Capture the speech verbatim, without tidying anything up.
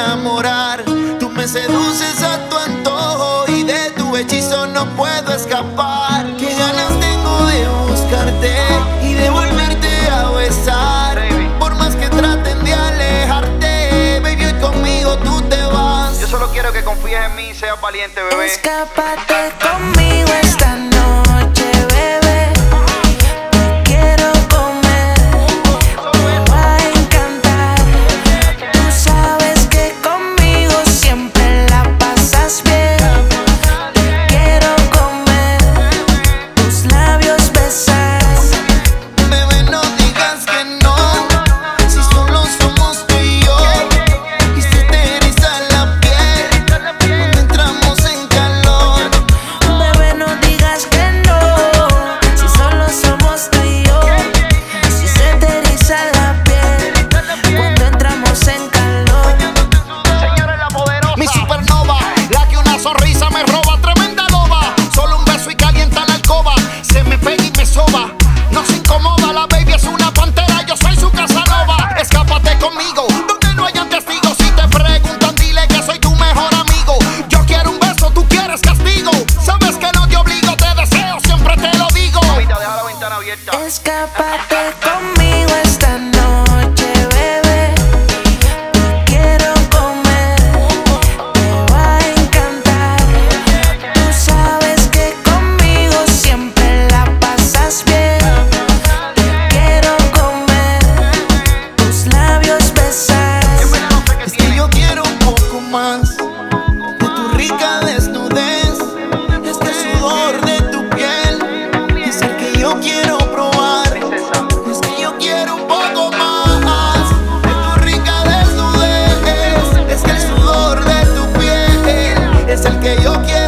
enamorar. Tú me seduces a tu antojo y de tu hechizo no puedo escapar. Qué ganas tengo de buscarte y de volverte a besar. Por más que traten de alejarte, baby, hoy conmigo tú te vas. Yo solo quiero que confíes en mí y seas valiente, bebé. Escápate conmigo esta noche, bebé. Te quiero comer, te va a encantar. Tú sabes que conmigo siempre la pasas bien. Te quiero comer, tus labios besar. Bebé, no digas que no, si solo somos tú y yo. Y se te eriza la piel cuando entramos en calor. Bebé, no digas que no, si solo somos tú y yo. Si se te eriza la piel cuando entramos en calor. Señora la poderosa, Mi supernova, la que una sonrisa me roba, tremenda loba. Solo un beso y calienta la alcoba. Se me pega y me soba, no se incomoda. La baby es una pantera, yo soy su Casanova. Escápate conmigo, donde no hayan testigos. Si te preguntan, dile que soy tu mejor amigo. Yo quiero un beso, tú quieres castigo. Sabes que no te obligo, te deseo, siempre te lo digo. mamita, deja la ventana abierta. Escápate conmigo esta noche, bebé. Te quiero comer, te va a encantar. Tú sabes que conmigo siempre la pasas bien. Te quiero comer, tus labios besar. En verdad no sé qué Es que tiene. yo quiero un poco más de tu rica desnudez. Es que el sudor de tu piel es el que yo quiero probar. Princesa. Es que yo quiero un poco más de tu rica desnudez. Es que el sudor de tu piel es el que yo quiero